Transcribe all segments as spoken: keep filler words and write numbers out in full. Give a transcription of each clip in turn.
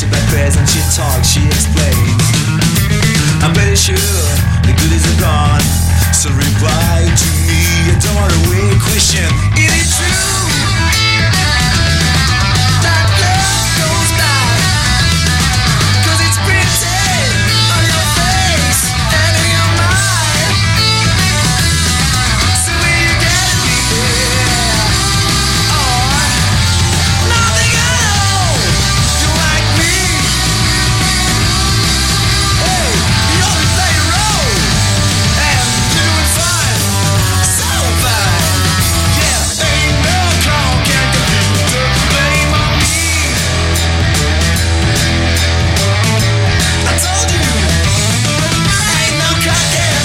she prepares and she talks, she explains. I'm pretty sure the goodies are gone, so reply to me a don't away question. Is it true that love goes by? Cause it's printed on your face and in your mind. So will you get me there? Or nothing at all. You like me? Hey, you only play a role, and you're doing fine, so fine. Yeah, ain't no clown can compute the blame on me. I told you, ain't no clown can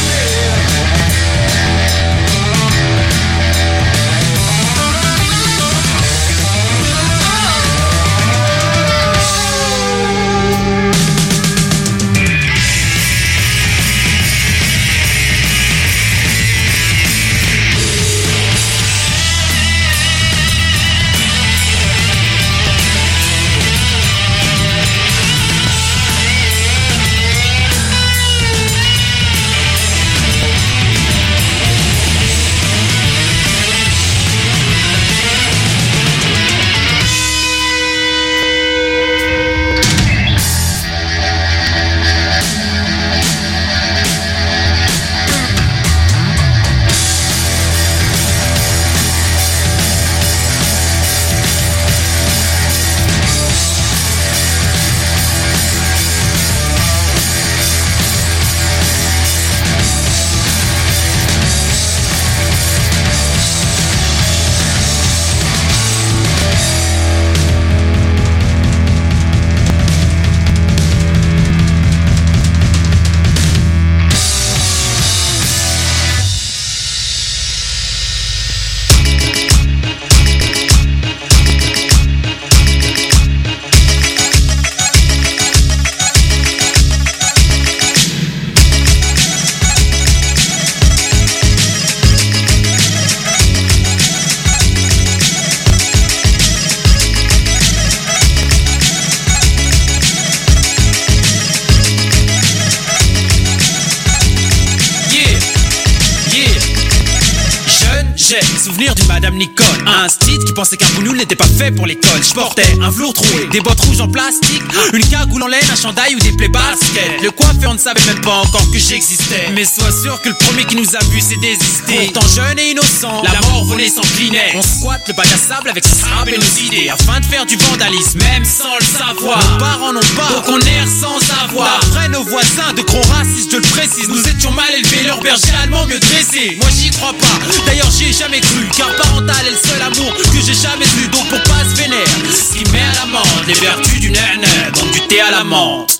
Souvenir d'une Madame Nicole, un style qui pensait qu'un boulot n'était pas fait pour l'école. Je portais un velours troué, des bottes rouges en plastique, une cagoule en laine, un chandail ou des plaies basket. Le coiffeur ne savait même pas encore que j'existais, mais sois sûr que le premier qui nous a vu s'est désisté. Pourtant jeune et innocent, la mort venait sans clinet. On squatte le bac à sable avec ses sable et nos idées, afin de faire du vandalisme, même sans le savoir. Nos parents n'ont pas, donc on erre sans avoir. D'après nos voisins, de gros racistes, je le précise, nous étions mal élevés, leur berger allemand mieux dressé. Moi j'y crois pas, d'ailleurs j'y ai jamais cru, car parental est le seul amour que j'ai jamais vu. Donc pour pas se vénère, ce qui met à l'amende les vertus du nana, donc du thé à la menthe.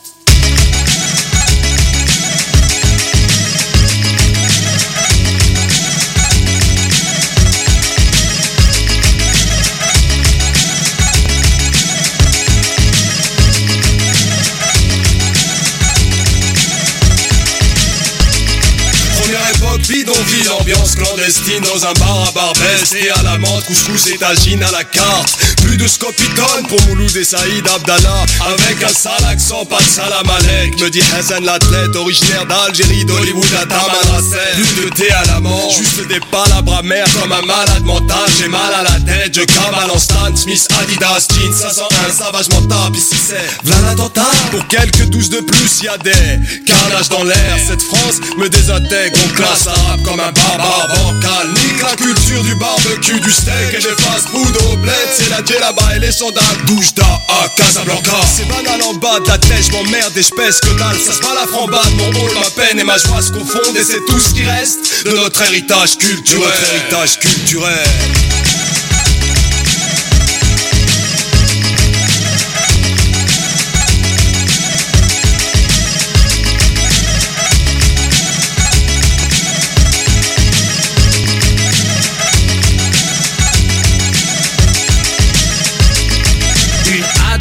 Bidonville, ambiance clandestine dans un bar à Barbès. Et à la menthe, couscous et tagine à la carte. Plus de scopitone pour Mouloud et Saïd Abdallah. Avec un sale accent, pas de salam alek. Me dit Hassan l'athlète, originaire d'Algérie, d'Hollywood à Tamanrasset. Plus de thé à la menthe, juste des palabres amères comme un malade mental. J'ai mal à la tête, je cavale en Stan Smith, Adidas, jeans cinq cent un, savagement tape. Ici c'est v'là l'attentat. Pour quelques douze de plus, y'a des carnages dans l'air. Cette France me désintègre, on classe arabe comme un barbare bancal. Nique la culture du barbecue, du steak et des fast-food au bled. C'est la là-bas et les sandales. Doujda à Casablanca. C'est banal en bas de la tête, je m'emmerde et je pèse que dalle. Ça se bat la frambade, mon rôle, ma peine et ma joie se confondent. Et c'est tout ce qui reste de notre héritage culturel. De notre héritage culturel.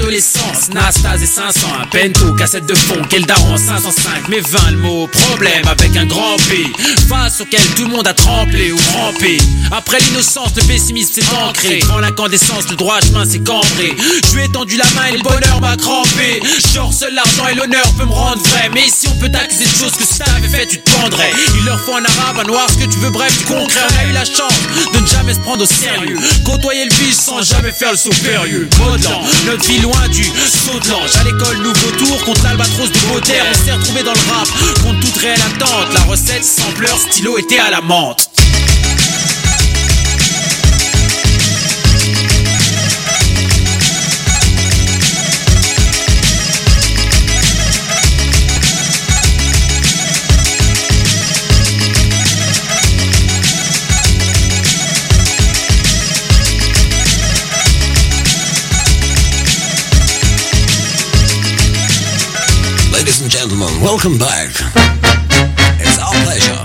l'adolescence. Nastase et cinq cents, un Pento, cassette de fond, quel daron cinq cent cinq. Mais vingt le mot problème avec un grand P, face auquel tout le monde a tremblé ou rampé. Après l'innocence, le pessimisme s'est ancré. Devant l'incandescence, le droit chemin s'est cambré. Je lui ai tendu la main et le bonheur m'a crampé. Genre seul l'argent et l'honneur peut me rendre vrai. Mais ici on peut t'accuser de choses que si t'avais fait tu te pendrais. Il leur faut un arabe, un noir, ce que tu veux, bref du concret. On a eu la chance de ne jamais se prendre au sérieux, côtoyer le vice sans jamais faire le saut périlleux. Modelant, notre vie loin du saut de l'ange. À l'école, nouveau tour contre l'albatros de Baudelaire. On s'est retrouvé dans le rap contre toute réelle attente. La recette, sampleur, stylo était à la menthe. Ladies and gentlemen, welcome back. It's our pleasure.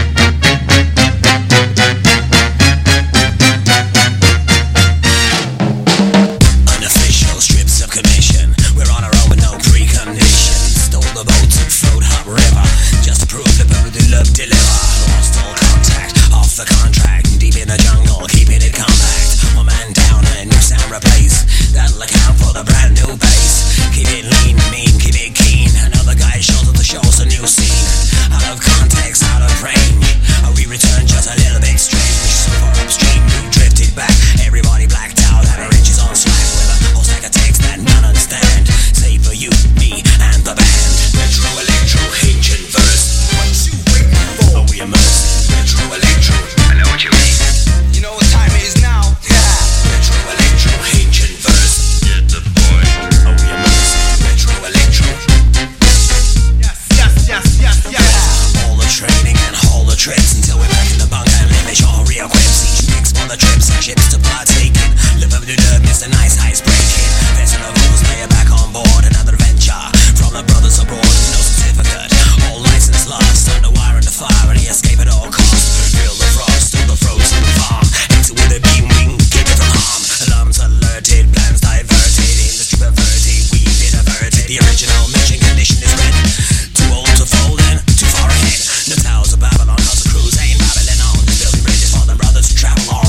Unofficial strips of commission. We're on our own with no preconditions. Stole the boat and float up river just to prove that we do love deliver. Lost all contact, off the contract. Deep in the jungle, keeping it compact. One man down and new sound replaced. That'll account for the brand new bass. Keep it lean, mean, keep it keen. Another guy shows up the show's a new scene. Out of context, out of range. We return just a little bit strange. So far upstream, we drifted back. Everybody blacked out, had our inches on slack. With a whole stack of text that none understand. Save for you, me, and the band. Retro, electro, hinge and verse. What you waiting for? Are we immersed? Retro, electro. I know what you mean. You know what time it is now? Yeah. Retro, electro, hinge and verse. Get the point. Are we immersed? Retro, electro. Yes, yes, yes, yes, yes. All the training and all the tricks until we're back in the bunker and limit your re-equips. Each mix for the trips and ships to partake in. Live up to the Mister Nice Heist breaking. Vessel of rules, lay it back on board. Another venture from the brothers abroad. No certificate, all license lost. Under wire and the fire and the escape at all costs. Feel the frost through the frozen farm. Exit with a beam wing, keep it from harm. Alarms alerted, plans diverted. Industry perverted, we've been averted. The original mission condition is red. Too old to fold in, too far ahead. The towers of Babylon, cause the cruise ain't Babylon on. The building bridges for the brothers to travel on.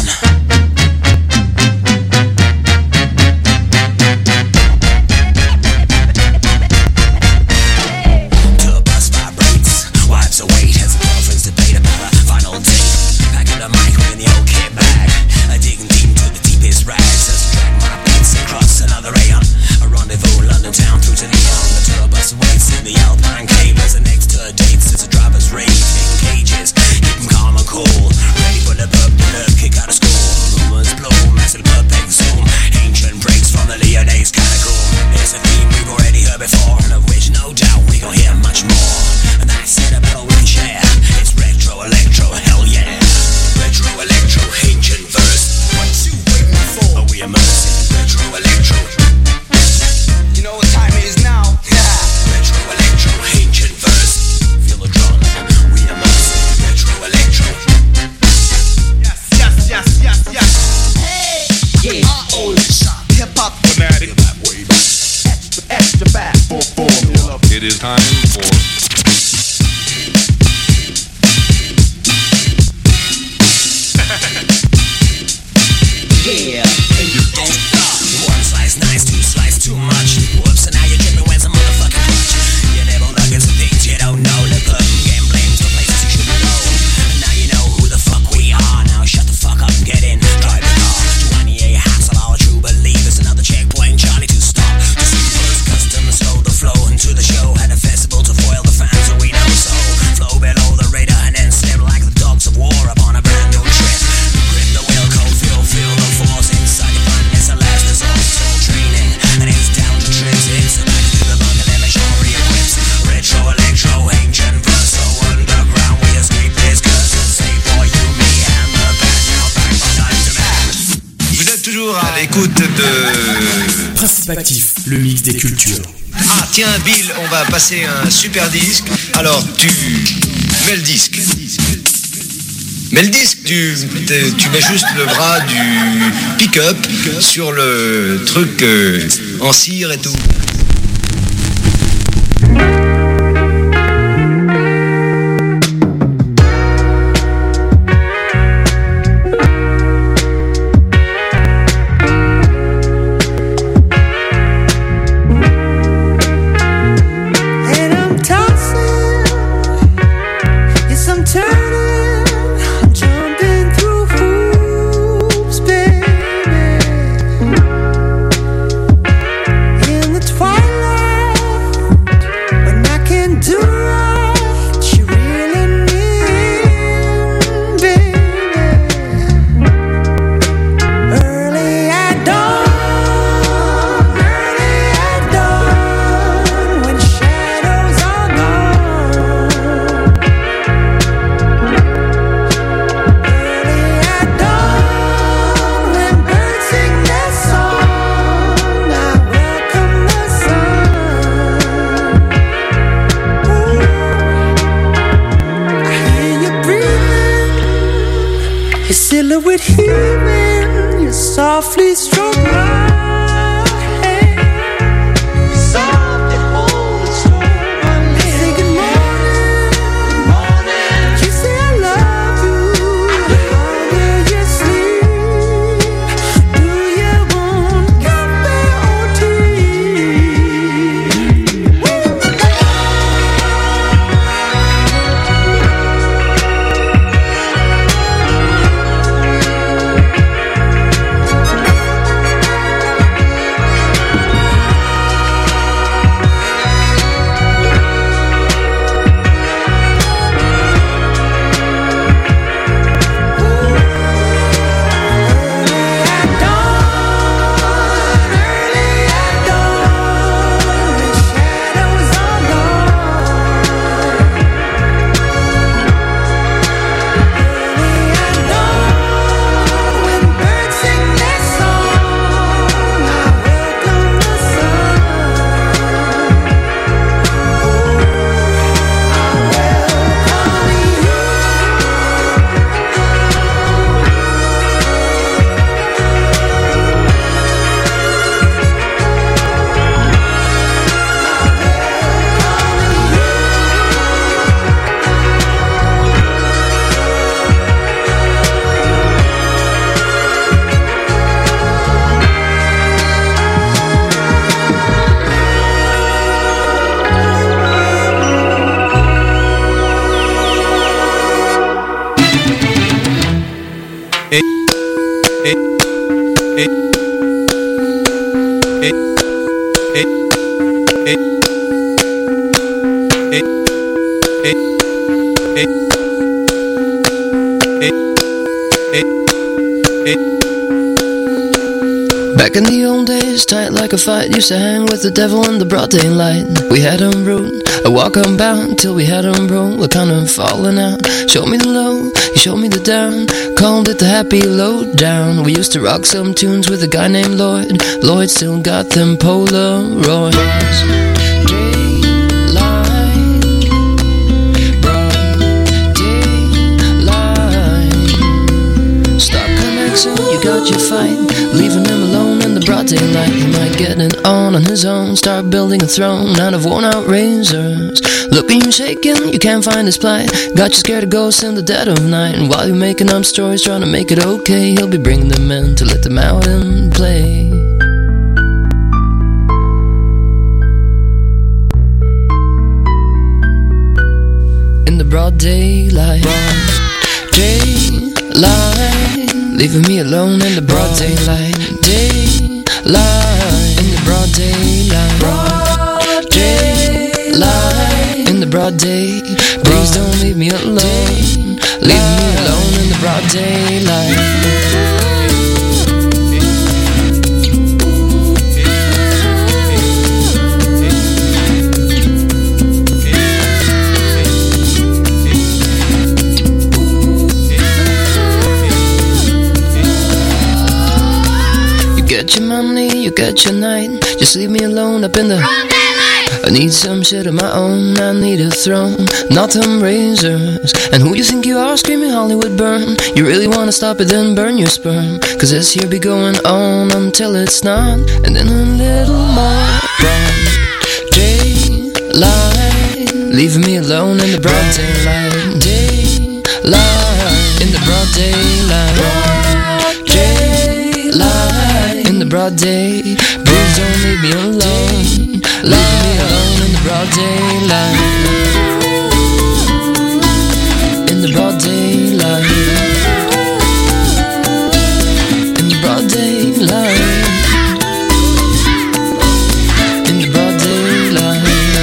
To a bus vibrates, wives await as girlfriends debate about a final date. Packing the mic in the old kit bag. I digging deep to the deepest rags as I drag my beats across another aeon. A rendezvous, London town through to Leon. The tour bus waits in the Alpine cave as the next tour dates. It's a driver's rave in cages. Keep 'em calm and cool. Ready for the pub to love, kick out of school. Rumors blow, massive pub exhume. Ancient breaks from the Leonese catacomb. It's a theme we've already heard before, and of which no doubt we gon' hear much more. And that's it about we can share. It's retro, electro, hell yeah. Retro, electro, ancient verse. What you waiting for? Are we immersed? Retro, electro. You know what time it is now? Yeah. Retro, electro, ancient verse. Feel the drum, we immersed. Retro, electro. Yes, yes, yes, yes, yes. Hey. Yeah. Uh-oh. Hip hop Fanatic. extra, extra bad. For formula. It is time for Yeah. One slice nice, two slice too much. Whoops, and now you're tripping when some motherfucking clutch. You never nuggets and things you don't know. They're putting game blames for places you shouldn't go. And now you know who the fuck we are. Now shut the fuck up and get in. Drive the car. twenty-eight hassle, our true believers. Another checkpoint, Charlie to stop. To see first custom, slow the flow into the show. Had a festival to foil the fans, so we know so. Flow below the radar and then slip like the dogs of war upon a brand new trip. Grip the wheel, cold feel, feel the force inside your mind. It's a last resort, still training. And it's down to tricks. It's a back to the bunker, let me show re-equips. Retro, electro, ancient verse. So underground, we escape this curse. And save for you, me, and the band. Now back for time to man. Vous êtes toujours à l'écoute de... Principe actif, le mix des cultures. Ah tiens Bill, on va passer un super disque. Alors tu mets le disque. Mais le disque, tu, tu mets juste le bras du pick-up sur le truc euh, en cire et tout. Silhouette heaving, you softly stroke my hand. Softly hold and stroke my hand. Say good morning, good morning. You say I love you. How do you sleep? Do you want coffee or tea? Back in the old days, tight like a fight, used to hang with the devil in the broad daylight. We had him rude, a walk unbound, till we had him broke, we're kind of falling out. Showed me the low, he showed me the down, called it the happy lowdown. We used to rock some tunes with a guy named Lloyd. Lloyd still got them Polaroids. You got your fight, leaving him alone in the broad daylight. He might get it on on his own, start building a throne out of worn out razors. Look at you shaking, you can't find his plight. Got you scared of ghosts in the dead of night. And while you're making up stories trying to make it okay, he'll be bringing them in to let them out and play. In the broad daylight, broad daylight, leaving me alone in the broad daylight. Daylight, in the broad daylight. Broad daylight, in the broad day. Please don't leave me alone. Leave me alone in the broad daylight. Get your money, you get your night. Just leave me alone up in the broad daylight. I need some shit of my own, I need a throne, not them razors. And who you think you are screaming Hollywood burn? You really wanna stop it, then burn your sperm. Cause this here be going on until it's not. And then a little more broad daylight, leaving me alone in the broad daylight. Daylight, in the broad daylight. Daylight, in the broad day. Please don't leave me alone. Leave me alone in the broad daylight. In the broad daylight. In the broad daylight. In the broad daylight.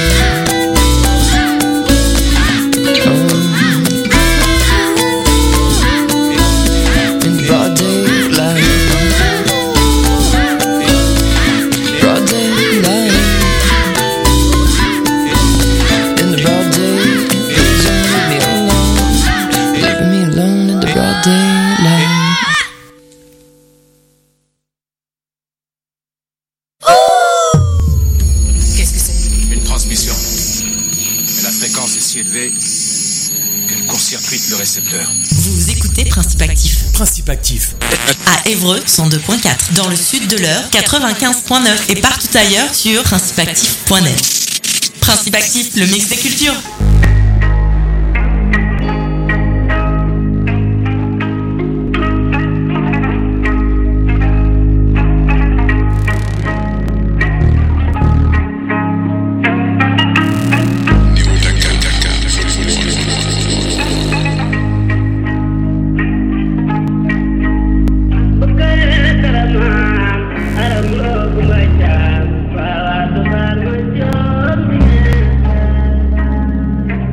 Oh. In the broad daylight. Broad daylight. In the broad day. Please don't leave me alone. Leave me alone in the broad daylight. Qu'est-ce que c'est? Une transmission. Mais la fréquence est si élevée qu'elle court-circuite le récepteur. Vous écoutez Principe Actif Principe actif. à Évreux cent deux point quatre, dans le sud de l'Eure quatre-vingt-quinze point neuf et partout ailleurs sur principe actif point net. Principe Actif, le mix des cultures. Para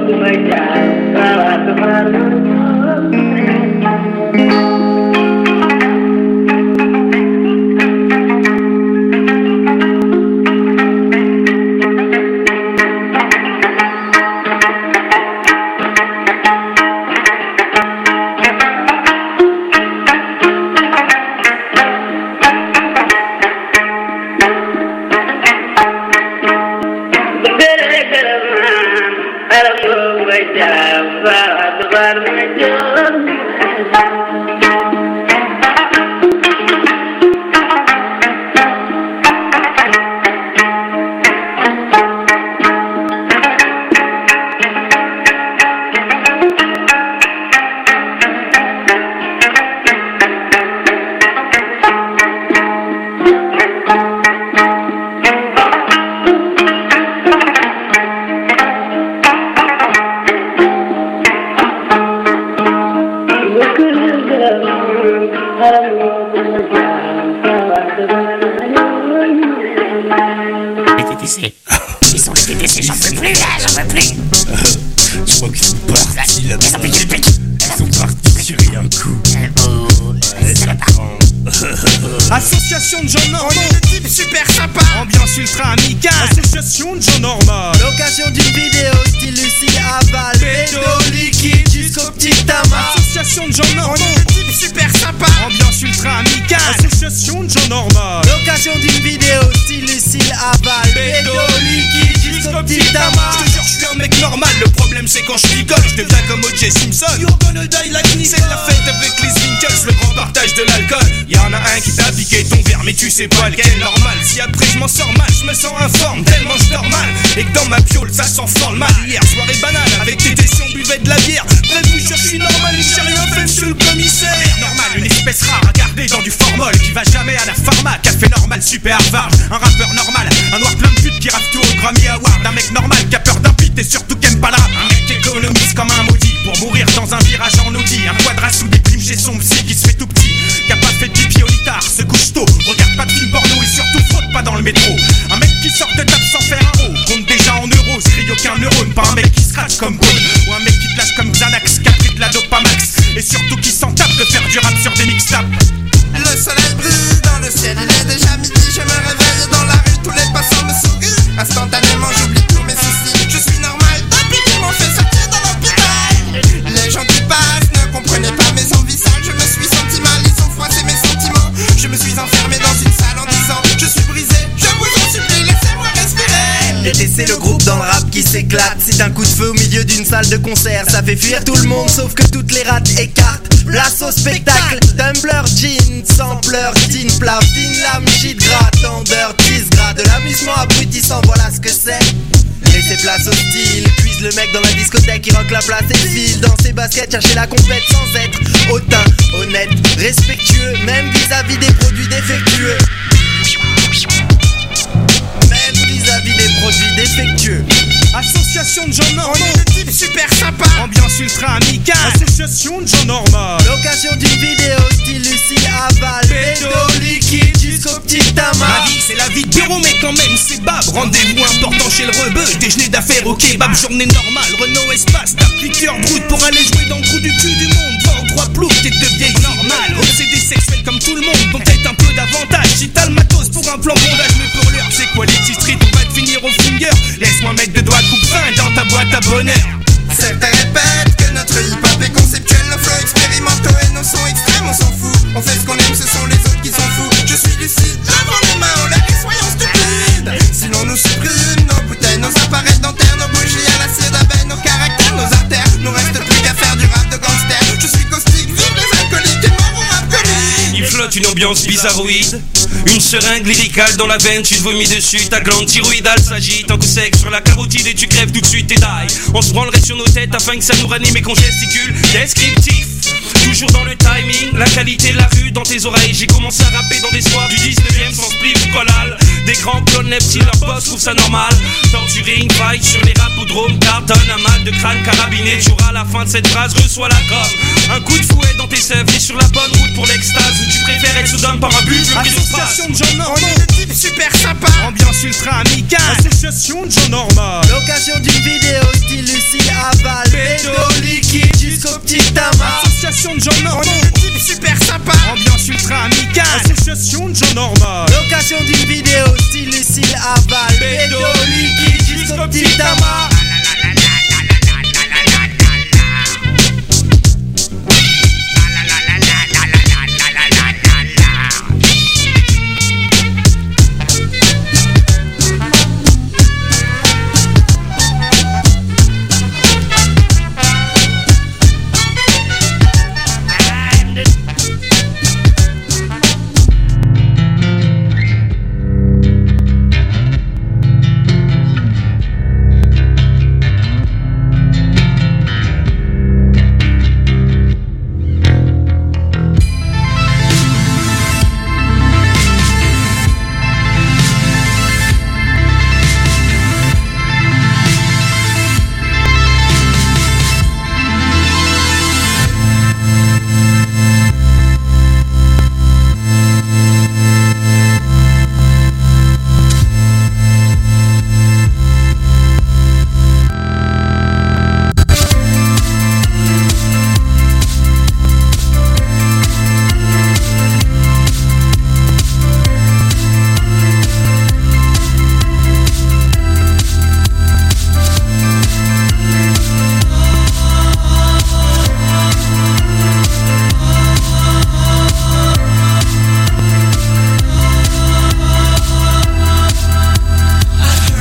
Ils sont les T T C, j'en peux plus là, j'en peux plus. Je crois qu'ils sont partis là. Ils sont partis sur un coup. Association de gens normaux, on est des types super sympas. Ambiance ultra amicale, association de gens normaux. L'occasion d'une vidéo style Lucie Aval, pédo liquide jusqu'au petit tamas. Association de gens normaux, on est des types super sympas. Ambiance ultra amicale, association de gens normaux. L'occasion d'une vidéo style Lucie Aval, pédo liquide jusqu'au petit tamas. Je te jure, je suis un mec normal. Le problème c'est quand je rigole, je deviens comme O J Simpson. You're gonna die like me. C'est la fête avec les Winkles, le grand partage de l'alcool. Y'en a un qui t'a piqué ton verre, mais tu sais pas lequel. Normal, si après je m'en sors mal, je me sens informe, tellement je dors mal. Et que dans ma piole, ça sent fort le mal. Hier, soirée banale, avec tes décisions, on buvait de la bière. Bref, vous jure, je suis normal et j'ai rien fait, monsieur le commissaire. Normal, une espèce rare à garder dans du formol, qui va jamais à la pharma. Café normal, super Harvard. Un rappeur normal, un noir plein de putes qui rappe tout au Grammy Award. Un mec normal qui a peur d'un beat et surtout qui aime pas la rap. Un mec qui économise comme un maudit pour mourir dans un virage en Audi. Un quadra sous des primes chez son psy qui se fait tout petit, qui a pas fait de pipi au litard, se couche tôt, regarde pas de film porno et surtout fraude pas dans le métro. Un mec qui sort de table sans faire un haut, compte déjà en euros, se crie aucun neurone. Pas un mec qui scratch comme Bone, ou un mec qui te lâche comme Xanax, qui a pris de la dopamax, et surtout qui s'en tape de faire du rap sur des mixtapes. Le soleil brille dans le ciel, il est déjà midi, je me réveille dans la rue, tous les passants me sourient. Instantanément j'oublie tous mes soucis, je suis normal depuis qu'ils m'ont fait sortir de l'hôpital. Les gens qui passent ne comprenaient pas mes envies sales, je me suis senti mal, ils ont froissé mes sentiments. Je me suis enfermé dans une salle en disant je suis brisé, je vous en supplie, laissez-moi respirer. L'été c'est le groupe dans le rap qui s'éclate. C'est un coup de feu au milieu d'une salle de concert. Ça fait fuir tout le monde sauf que toutes les rates écartent. Place au spectacle, Tumblr, jean, sampler, tin, plat, fine lame, shit, gras, tendeur, tease, gras. De l'amusement abrutissant, voilà ce que c'est. Laissez place au style, puise le mec dans la discothèque qui rock la place et file dans ses baskets, chercher la compète sans être hautain, honnête, respectueux, même vis-à-vis des produits défectueux. Même vis-à-vis des produits défectueux. Association de gens normaux, on est des types super sympas. Ambiance ultra amicale, association de gens normaux. L'occasion d'une vidéo style Lucie Aval, pédo liquide jusqu'au petit tamas. Ma vie c'est la vie de bureau mais quand même c'est bab. Rendez-vous important chez le rebeu, déjeuner d'affaires au kebab. Journée normale, Renault Espace, ta piqueur brute pour aller jouer dans le trou du cul du monde. Vent trois plouf, t'es de vieille normale. Obsédé sexuel comme tout le monde, donc peut-être un peu d'avantage. Si t'as le matos pour un plan bondage, mais pour l'heure c'est quoi les petits streets, on va te finir au finger. Laisse-moi mettre deux doigts coupe-fin dans ta boîte à bonheur. Certains répètent que notre hip-hop est conceptuel, nos flows expérimentaux et nos sons extrêmes, on s'en fout. On fait ce qu'on aime, ce sont les autres qui s'en foutent. Je suis lucide, levons les mains, on lève et soyons stupides. Sinon nous supprime nos bouteilles, nos appareils dentaires, nos bougies à l'acier d'abeille, nos caractères, nos artères. Nous reste plus qu'à faire du rap de gangster. Je suis caustique, vive les alcooliques et mort au rap comique. Il flotte une ambiance bizarroïde, une seringue lyricale dans la veine, tu te vomis dessus, ta glande thyroïdale s'agite, un coup sec sur la carotide et tu crèves tout de suite tes dailles. On se branlerait sur nos têtes afin que ça nous ranime et qu'on gesticule, descriptif. Toujours dans le timing, la qualité de la rue dans tes oreilles. J'ai commencé à rapper dans des soirs du dix-neuvième sans spliff collal. Des grands clones neptiles, leur boss trouve ça normal. Torturing, fight sur les rapodromes, cartonne, un mal de crâne carabiné. Tu auras à la fin de cette phrase, reçois la gomme. Un coup de fouet dans tes sèvres, t'es sur la bonne route pour l'extase. Ou tu préfères être soudain par un but, le association de gens normaux, on est des types super sympas. Ambiance ultra amicale, association de gens normaux. L'occasion d'une vidéo style Lucie Aval. Tama. Association de gens normaux. On est des types super sympas. Ambiance ultra amicale. Association de gens normaux. Location d'une vidéo style Lucille Aval. Bédo, liquide jusqu'au petit Tama.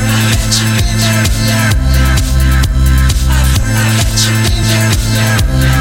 Yeah.